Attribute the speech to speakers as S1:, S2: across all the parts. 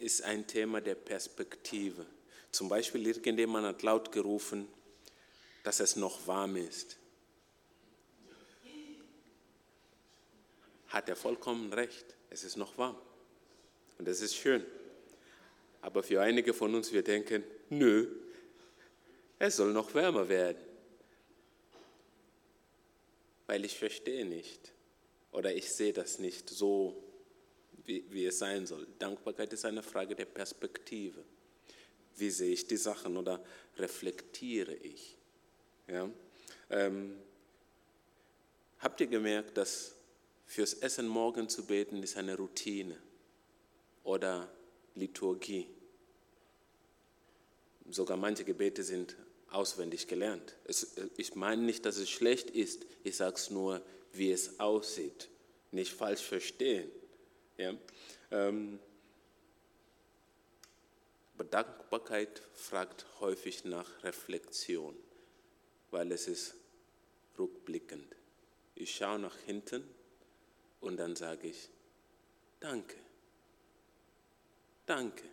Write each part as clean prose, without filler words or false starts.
S1: ist ein Thema der Perspektive. Zum Beispiel irgendjemand hat laut gerufen, dass es noch warm ist. Hat er vollkommen recht, es ist noch warm. Und das ist schön. Aber für einige von uns, wir denken, nö, es soll noch wärmer werden. Weil ich verstehe nicht oder ich sehe das nicht so, wie es sein soll. Dankbarkeit ist eine Frage der Perspektive. Wie sehe ich die Sachen oder reflektiere ich? Ja? Habt ihr gemerkt, dass fürs Essen morgen zu beten ist eine Routine oder Liturgie? Sogar manche Gebete sind auswendig gelernt. Ich meine nicht, dass es schlecht ist, ich sage es nur, wie es aussieht. Nicht falsch verstehen. Ja? Aber Dankbarkeit fragt häufig nach Reflexion, weil es ist rückblickend. Ich schaue nach hinten und dann sage ich, danke, danke.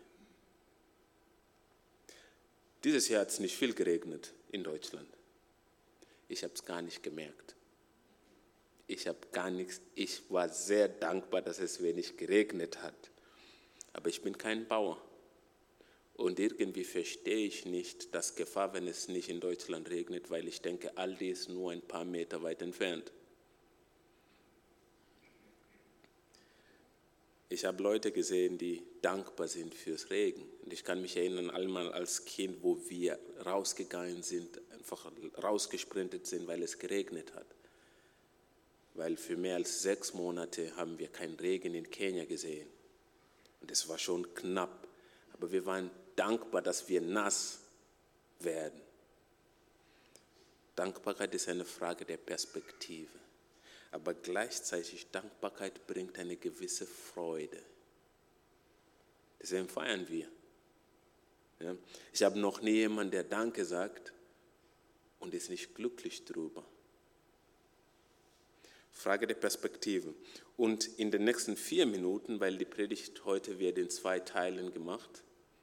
S1: Dieses Jahr hat es nicht viel geregnet in Deutschland. Ich habe es gar nicht gemerkt. Ich war sehr dankbar, dass es wenig geregnet hat. Aber ich bin kein Bauer. Und irgendwie verstehe ich nicht das Gefahr, wenn es nicht in Deutschland regnet, weil ich denke, Aldi ist nur ein paar Meter weit entfernt. Ich habe Leute gesehen, die dankbar sind fürs Regen. Und ich kann mich erinnern, einmal als Kind, wo wir rausgegangen sind, einfach rausgesprintet sind, weil es geregnet hat. Weil für mehr als 6 Monate haben wir keinen Regen in Kenia gesehen. Und es war schon knapp. Aber wir waren dankbar, dass wir nass werden. Dankbarkeit ist eine Frage der Perspektive. Aber gleichzeitig Dankbarkeit bringt eine gewisse Freude. Deswegen feiern wir. Ja? Ich habe noch nie jemanden, der Danke sagt und ist nicht glücklich drüber. Frage der Perspektive. Und in den nächsten 4 Minuten, weil die Predigt heute wird in 2 Teilen gemacht,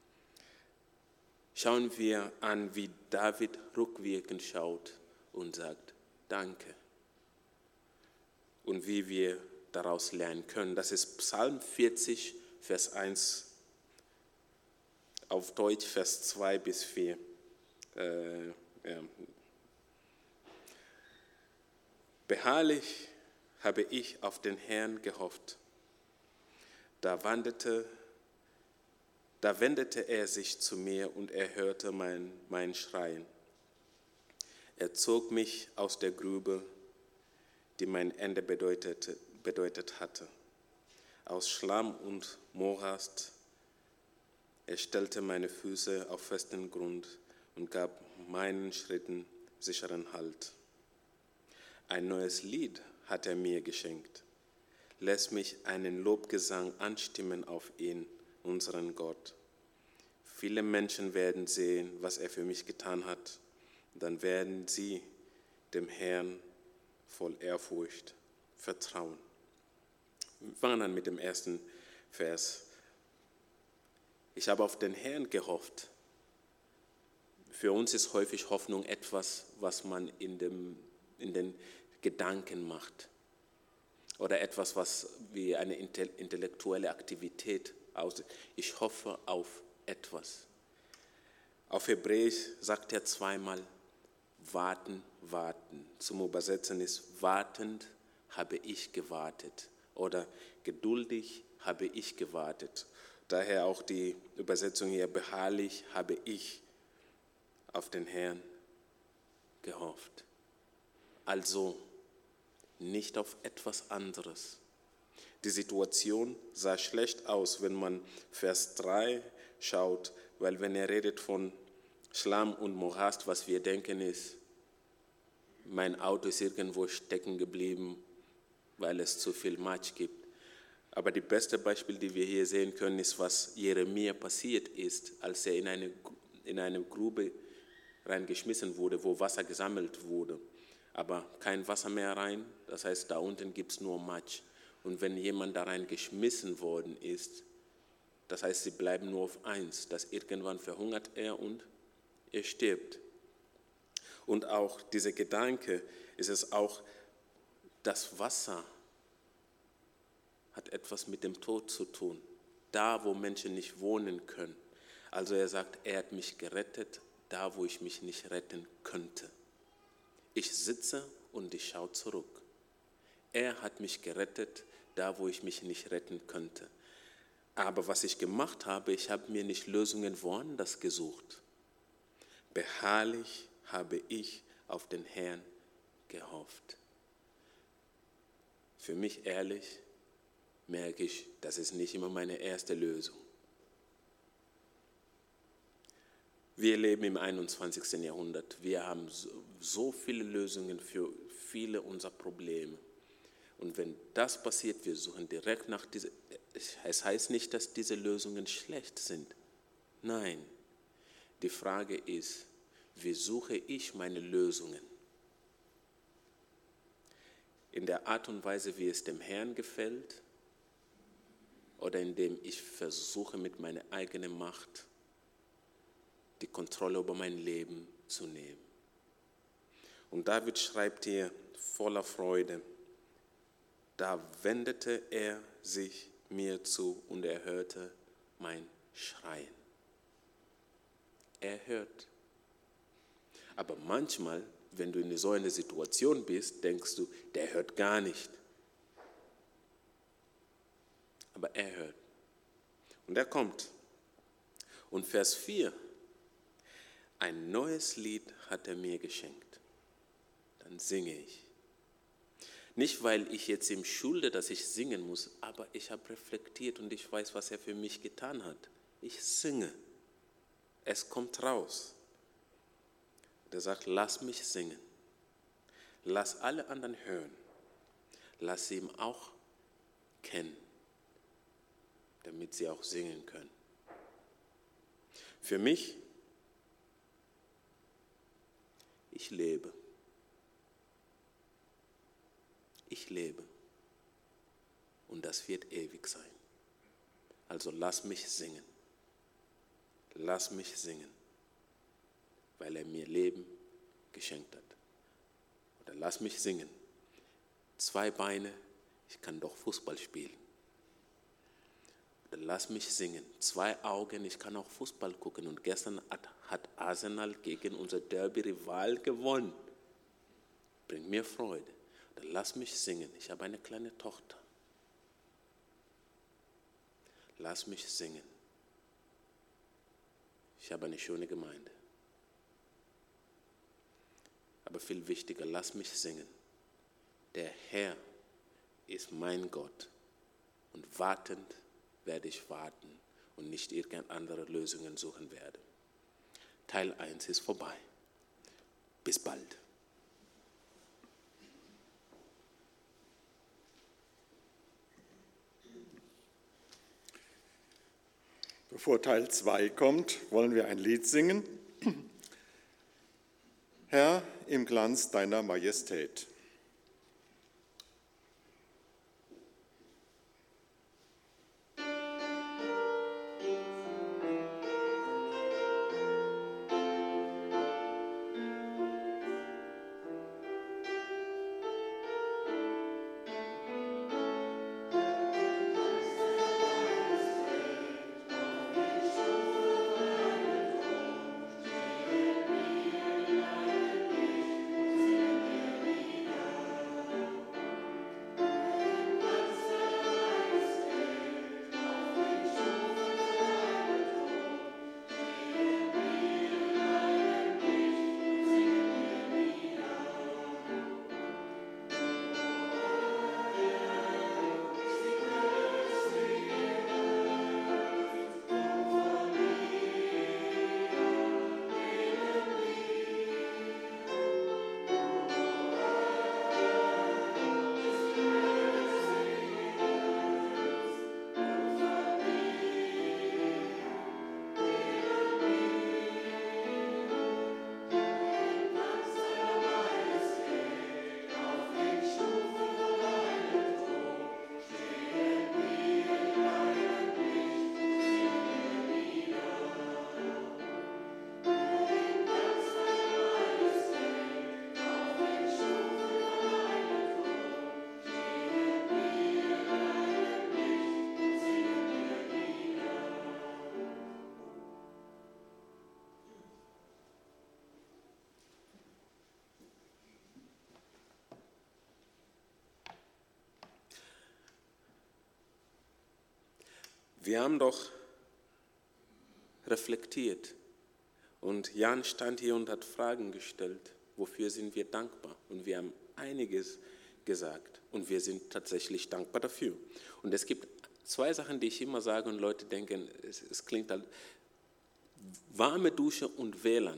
S1: schauen wir an, wie David rückwirkend schaut und sagt, danke. Und wie wir daraus lernen können. Das ist Psalm 40, Vers 1, auf Deutsch Vers 2 bis 4. Beharrlich habe ich auf den Herrn gehofft. Da wendete er sich zu mir und er hörte mein Schreien. Er zog mich aus der Grube, die mein Ende bedeutet hatte. Aus Schlamm und Morast. Er stellte meine Füße auf festen Grund und gab meinen Schritten sicheren Halt. Ein neues Lied hat er mir geschenkt. Lass mich einen Lobgesang anstimmen auf ihn, unseren Gott. Viele Menschen werden sehen, was er für mich getan hat. Dann werden sie dem Herrn voll Ehrfurcht vertrauen. Wir fangen an mit dem ersten Vers. Ich habe auf den Herrn gehofft. Für uns ist häufig Hoffnung etwas, was man in den Gedanken macht. Oder etwas, was wie eine intellektuelle Aktivität aussieht. Ich hoffe auf etwas. Auf Hebräisch sagt er zweimal, warten, warten. Zum Übersetzen ist, wartend habe ich gewartet. Oder geduldig habe ich gewartet. Daher auch die Übersetzung hier, beharrlich habe ich auf den Herrn gehofft. Also nicht auf etwas anderes. Die Situation sah schlecht aus, wenn man Vers 3 schaut, weil wenn er redet von Schlamm und Morast, was wir denken ist, mein Auto ist irgendwo stecken geblieben, weil es zu viel Matsch gibt. Aber das beste Beispiel, das wir hier sehen können, ist, was Jeremia passiert ist, als er in eine Grube reingeschmissen wurde, wo Wasser gesammelt wurde. Aber kein Wasser mehr rein, das heißt, da unten gibt es nur Matsch. Und wenn jemand da reingeschmissen worden ist, Das heißt, sie bleiben nur auf eins, dass irgendwann verhungert er und er stirbt. Und auch dieser Gedanke ist es auch, das Wasser hat etwas mit dem Tod zu tun, da wo Menschen nicht wohnen können. Also er sagt, er hat mich gerettet, da wo ich mich nicht retten könnte. Ich sitze und ich schaue zurück. Er hat mich gerettet, da wo ich mich nicht retten könnte. Aber was ich gemacht habe, ich habe mir nicht Lösungen woanders gesucht. Beharrlich habe ich auf den Herrn gehofft. Für mich ehrlich merke ich, das ist nicht immer meine erste Lösung. Wir leben im 21. Jahrhundert. Wir haben so viele Lösungen für viele unserer Probleme. Und wenn das passiert, wir suchen direkt nach dieser. Es heißt nicht, dass diese Lösungen schlecht sind. Nein, die Frage ist, wie suche ich meine Lösungen? In der Art und Weise, wie es dem Herrn gefällt, oder indem ich versuche, mit meiner eigenen Macht die Kontrolle über mein Leben zu nehmen. Und David schreibt hier voller Freude, da wendete er sich mir zu und er hörte mein Schreien. Er hört. Aber manchmal, wenn du in so einer Situation bist, denkst du, der hört gar nicht. Aber er hört. Und er kommt. Und Vers 4, ein neues Lied hat er mir geschenkt. Dann singe ich. Nicht, weil ich jetzt ihm schulde, dass ich singen muss, aber ich habe reflektiert und ich weiß, was er für mich getan hat. Ich singe. Es kommt raus. Er sagt, lass mich singen. Lass alle anderen hören. Lass sie ihm auch kennen, damit sie auch singen können. Für mich, ich lebe. Ich lebe. Und das wird ewig sein. Also lass mich singen. Lass mich singen, weil er mir Leben geschenkt hat. Oder lass mich singen. 2 Beine, ich kann doch Fußball spielen. Oder lass mich singen. 2 Augen, ich kann auch Fußball gucken. Und gestern hat Arsenal gegen unser Derby-Rival gewonnen. Bringt mir Freude. Oder lass mich singen. Ich habe eine kleine Tochter. Lass mich singen. Ich habe eine schöne Gemeinde. Aber viel wichtiger, lass mich singen. Der Herr ist mein Gott. Und wartend werde ich warten und nicht irgendeine andere Lösungen suchen werde. Teil 1 ist vorbei. Bis bald.
S2: Bevor Teil 2 kommt, wollen wir ein Lied singen. Herr, im Glanz deiner Majestät.
S1: Wir haben doch reflektiert und Jan stand hier und hat Fragen gestellt. Wofür sind wir dankbar? Und wir haben einiges gesagt und wir sind tatsächlich dankbar dafür. Und es gibt zwei Sachen, die ich immer sage und Leute denken, es klingt halt, warme Dusche und WLAN.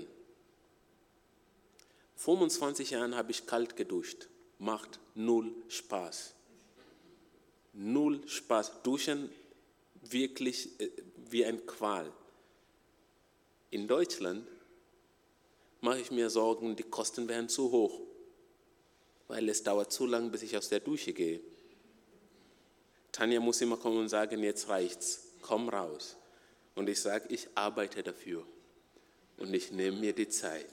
S1: 25 Jahren habe ich kalt geduscht, macht null Spaß. Null Spaß. Duschen wirklich wie ein Qual. In Deutschland mache ich mir Sorgen, die Kosten wären zu hoch, weil es dauert zu lang, bis ich aus der Dusche gehe. Tanja muss immer kommen und sagen, jetzt reicht's, komm raus. Und ich sage, ich arbeite dafür und ich nehme mir die Zeit.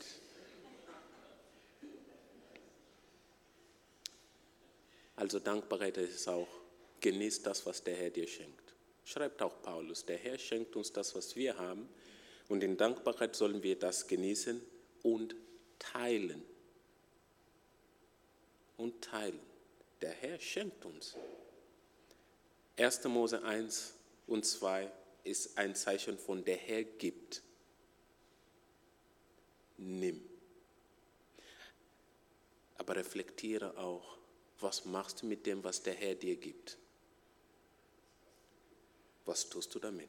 S1: Also Dankbarkeit ist es auch, genießt das, was der Herr dir schenkt. Schreibt auch Paulus, der Herr schenkt uns das, was wir haben. Und in Dankbarkeit sollen wir das genießen und teilen. Und teilen. Der Herr schenkt uns. 1. Mose 1 und 2 ist ein Zeichen von der Herr gibt. Nimm. Aber reflektiere auch, was machst du mit dem, was der Herr dir gibt? Was tust du damit?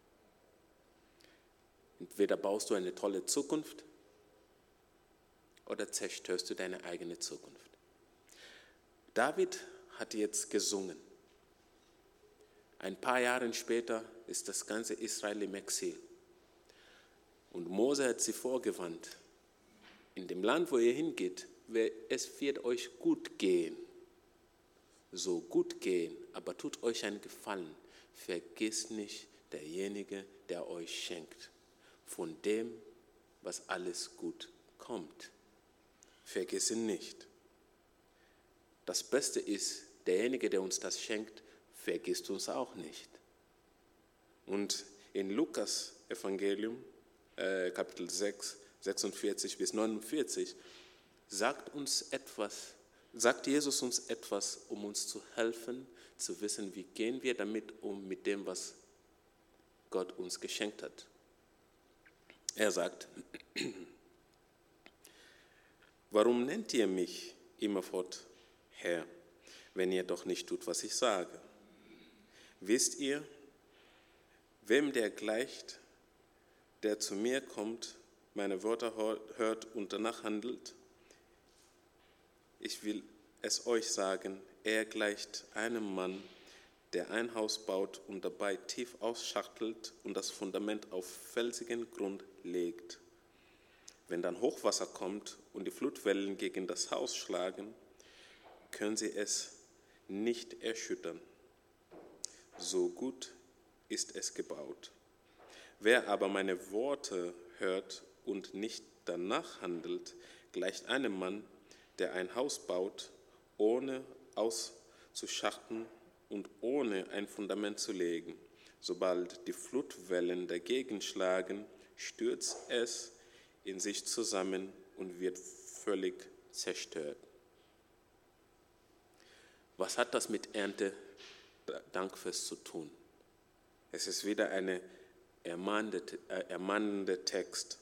S1: Entweder baust du eine tolle Zukunft oder zerstörst du deine eigene Zukunft. David hat jetzt gesungen. Ein paar Jahre später ist das ganze Israel im Exil. Und Mose hat sie vorgewarnt. In dem Land, wo ihr hingeht, es wird euch gut gehen. So gut gehen, aber tut euch einen Gefallen. Vergesst nicht derjenige, der euch schenkt. Von dem, was alles gut kommt. Vergiss ihn nicht. Das Beste ist, derjenige, der uns das schenkt, vergisst uns auch nicht. Und in Lukas Evangelium, Kapitel 6, 46 bis 49, sagt Jesus uns etwas, um uns zu helfen, zu wissen, wie gehen wir damit um, mit dem, was Gott uns geschenkt hat. Er sagt, warum nennt ihr mich immerfort Herr, wenn ihr doch nicht tut, was ich sage? Wisst ihr, wem der gleicht, der zu mir kommt, meine Worte hört und danach handelt? Ich will es euch sagen, er gleicht einem Mann, der ein Haus baut und dabei tief ausschachtelt und das Fundament auf felsigen Grund legt. Wenn dann Hochwasser kommt und die Flutwellen gegen das Haus schlagen, können sie es nicht erschüttern. So gut ist es gebaut. Wer aber meine Worte hört und nicht danach handelt, gleicht einem Mann, der ein Haus baut, ohne auszuschachten und ohne ein Fundament zu legen. Sobald die Flutwellen dagegen schlagen, stürzt es in sich zusammen und wird völlig zerstört. Was hat das mit Erntedankfest zu tun? Es ist wieder eine ermahnende Text.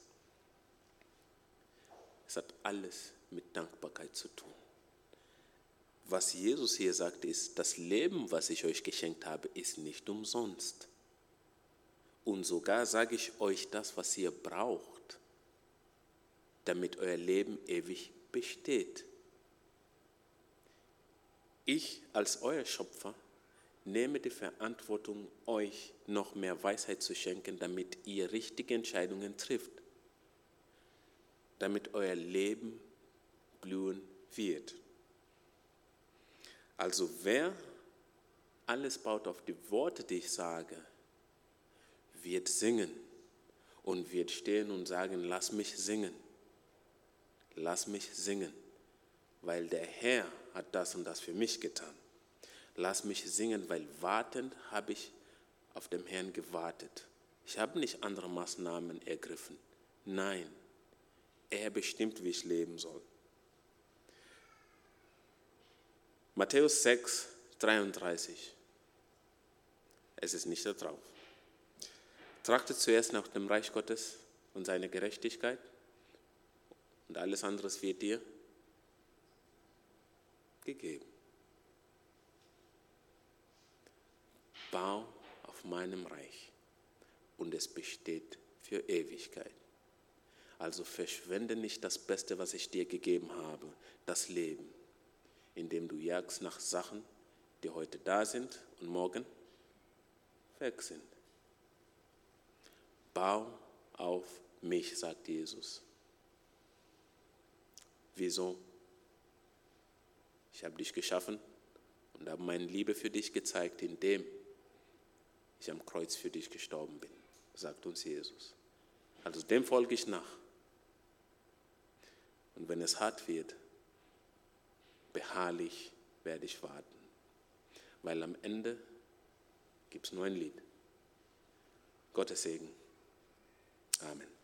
S1: Es hat alles mit Dankbarkeit zu tun. Was Jesus hier sagt, ist, das Leben, was ich euch geschenkt habe, ist nicht umsonst. Und sogar sage ich euch das, was ihr braucht, damit euer Leben ewig besteht. Ich als euer Schöpfer nehme die Verantwortung, euch noch mehr Weisheit zu schenken, damit ihr richtige Entscheidungen trifft, damit euer Leben blühen wird. Also wer alles baut auf die Worte, die ich sage, wird singen und wird stehen und sagen, lass mich singen, weil der Herr hat das und das für mich getan. Lass mich singen, weil wartend habe ich auf den Herrn gewartet. Ich habe nicht andere Maßnahmen ergriffen. Nein, er bestimmt, wie ich leben soll. Matthäus 6, 33. Es ist nicht da drauf. Trachtet zuerst nach dem Reich Gottes und seine Gerechtigkeit und alles andere wird dir gegeben. Bau auf meinem Reich und es besteht für Ewigkeit. Also verschwende nicht das Beste, was ich dir gegeben habe, das Leben, indem du jagst nach Sachen, die heute da sind und morgen weg sind. Bau auf mich, sagt Jesus. Wieso? Ich habe dich geschaffen und habe meine Liebe für dich gezeigt, indem ich am Kreuz für dich gestorben bin, sagt uns Jesus. Also dem folge ich nach. Und wenn es hart wird, beharrlich werde ich warten. Weil am Ende gibt es nur ein Lied. Gottes Segen. Amen.